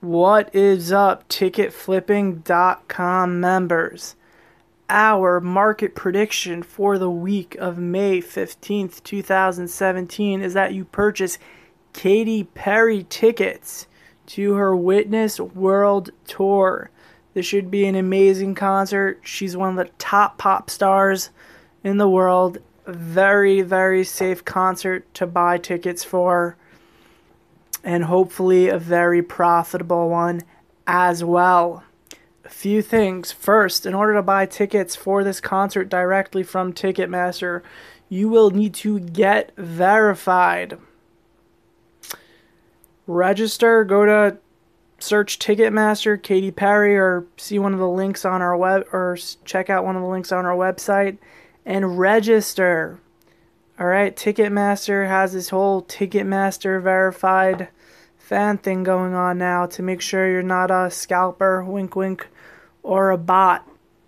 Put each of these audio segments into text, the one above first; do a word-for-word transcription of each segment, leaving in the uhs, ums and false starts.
What is up, ticket flipping dot com members? Our market prediction for the week of May fifteenth, two thousand seventeen is that you purchase Katy Perry tickets to her Witness World Tour. This should be an amazing concert. She's one of the top pop stars in the world. Very, very safe concert to buy tickets for, and hopefully a very profitable one as well. A few things. First, in order to buy tickets for this concert directly from Ticketmaster, you will need to get verified. Register, go to search Ticketmaster, Katy Perry, or see one of the links on our web, or check out one of the links on our website and register. Alright, Ticketmaster has this whole Ticketmaster verified fan thing going on now to make sure you're not a scalper, wink wink, or a bot.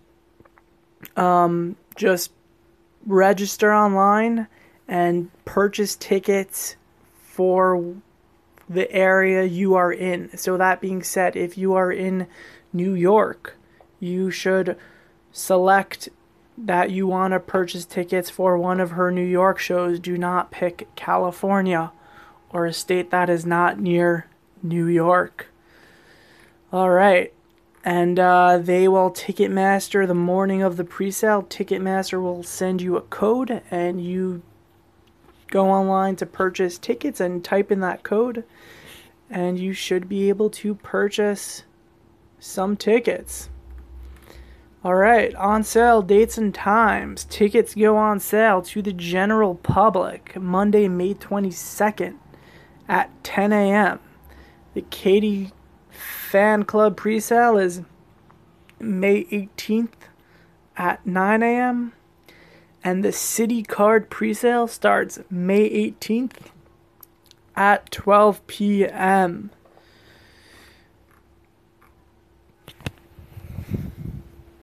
Um, just register online and purchase tickets for the area you are in. So that being said, if you are in New York, you should select that you want to purchase tickets for one of her New York shows. Do not pick California or a state that is not near New York. Alright, and uh, they will Ticketmaster the morning of the pre-sale. Ticketmaster will send you a code, and you go online to purchase tickets and type in that code, and you should be able to purchase some tickets. Alright, on sale dates and times. Tickets go on sale to the general public Monday, May twenty-second at ten a.m. The Katy Fan Club presale is May eighteenth at nine a.m. And the City Card presale starts May eighteenth at twelve p.m.